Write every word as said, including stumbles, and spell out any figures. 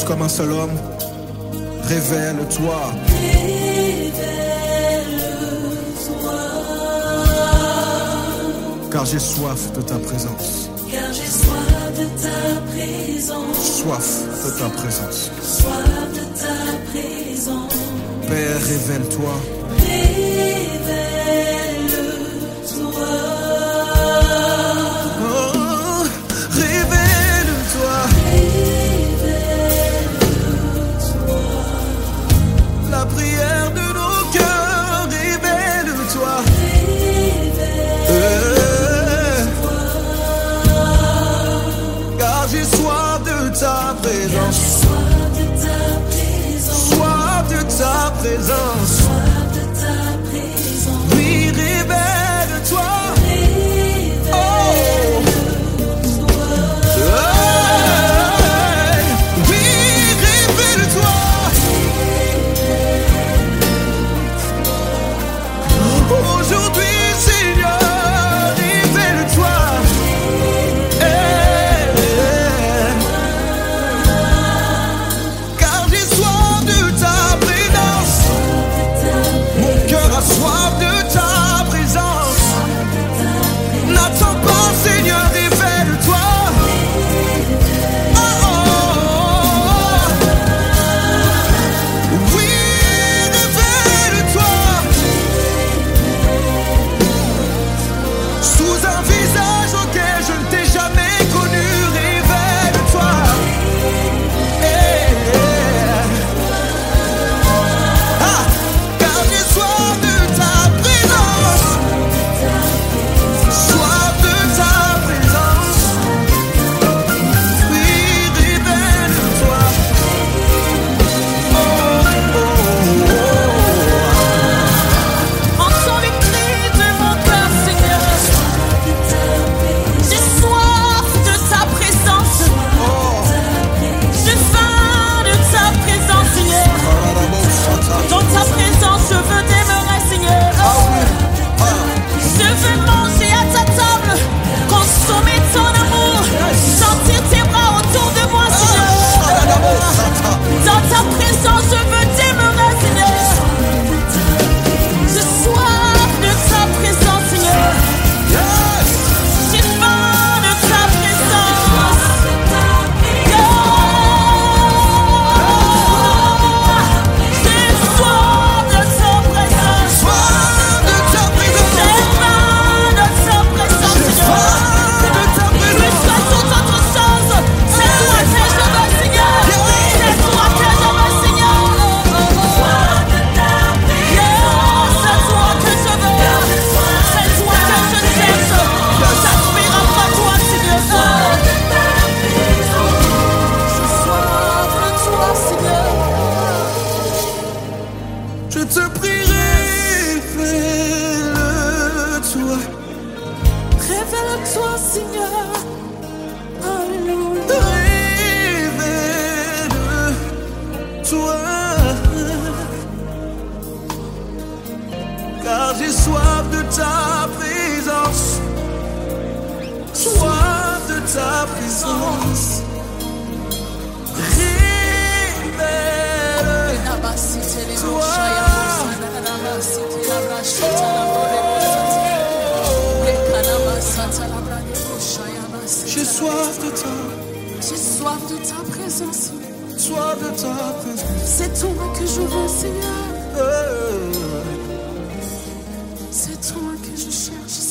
comme un seul homme. Révèle-toi. Révèle-toi. Car j'ai soif de ta présence. Car j'ai soif de ta présence. Soif de ta présence. Soif de ta présence. Père, révèle-toi. Révèle-toi. Oh, révèle-toi. Révèle-toi. La prière de nos cœurs, révèle-toi. Révèle-toi. Euh, car j'ai soif de ta Car présence. j'ai soif de ta présence. Soif de ta présence. Soif de ta présence. Oui, révèle-toi. Oh. Révèle-toi. Hey. Oui, révèle-toi. Aujourd'hui, Seigneur, révèle-toi. Hey. Car j'ai soif de ta présence. Mon cœur a soif de ta présence. N'attends pas, Seigneur, révèle-toi. Oh, oh, oh. Oui, révèle-toi. Sous un visage auquel je ne t'ai jamais connu, révèle-toi. Eh, eh. Ah, car j'ai soif de ta présence. Soif de ta présence. Oui, révèle-toi. Oh, oh, oh. Entends les cris de mon cœur, Seigneur. J'ai soif de ta présence. J'ai faim de ta présence, Seigneur. Dans ta présence, je veux demeurer, Seigneur. Je veux manger à ta table, consommer ton amour, sentir tes bras autour de moi, Seigneur. Dans ta présence, je veux demeurer, Seigneur. J'ai soif de ta présence, Seigneur. J'ai faim de ta présence. J'ai soif de ta présence. Soif de ta présence. J'ai faim de ta présence, Seigneur. Plus que toute autre chose, c'est toi que je veux, Seigneur. C'est toi que je veux, Seigneur. C'est toi que je veux. C'est toi que je cherche. J'aspire après toi, Seigneur. J'ai soif de toi, Seigneur. Je te prie, révèle-toi. Révèle-toi, Seigneur. Alléluia. Révèle-toi. Car j'ai soif de ta présence. Soif de ta présence. J'ai soif de ta, J'ai soif de ta présence. soif de ta présence. C'est toi que je veux, Seigneur. Euh. C'est toi que je cherche,